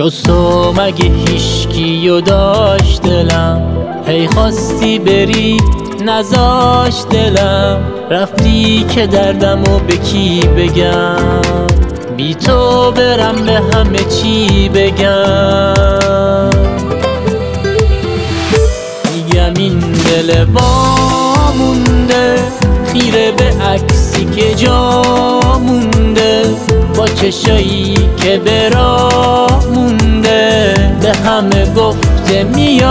جز تو مگه هیشکیو داشت دلم، هی خواستی بری نذاش دلم، رفتی که دردمو به کی بگم، بی تو برم به همه چی بگم. میگم این دل وامونده، خیره به عکسی که جا مونده، با چشایی که به راه مونده، به همه گفته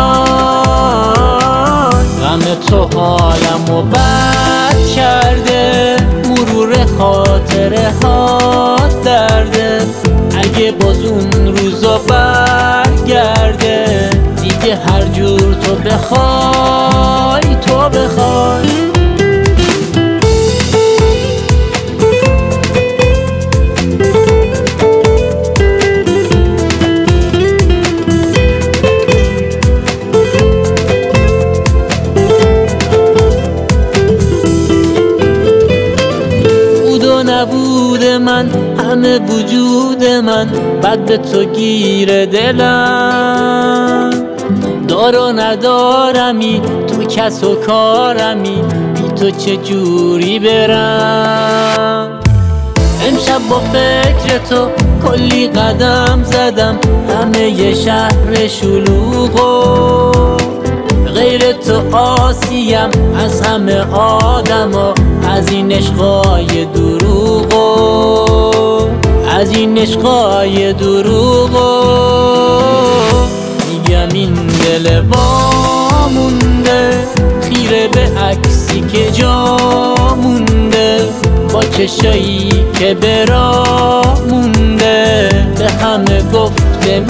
میاد. غم تو حالمو بد کرده، مرور خاطره ها درده، اگه باز اون روزا برگرده، دیگه هر جور تو بخوای تو بخوای. نبود من همه وجود من، بعد به تو گیر دلم، دار و ندارمی تو کس و کارمی، بی تو چه جوری برم. امشب با فکر تو کلی قدم زدم، همه ی شهر شلوغو، غیر تو آسیم از همه آدما، از این عشقای دروغو، از این عشقای دروغو. میگم این دل وامونده، خیره به عکسی که جا مونده، با چشایی که به راه مونده، به همه گفته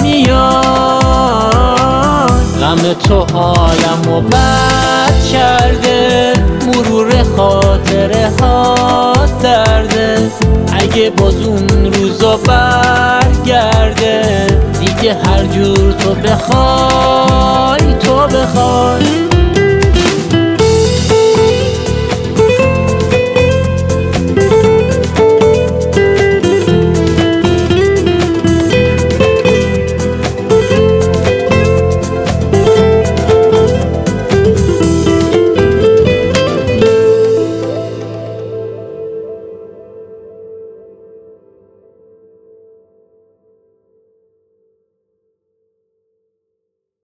میاد. غم تو حالمو بد کرده، مرور خاطره ها درده، اگه باز اون روزا برگرده، دیگه هر جور تو بخوای تو بخوای.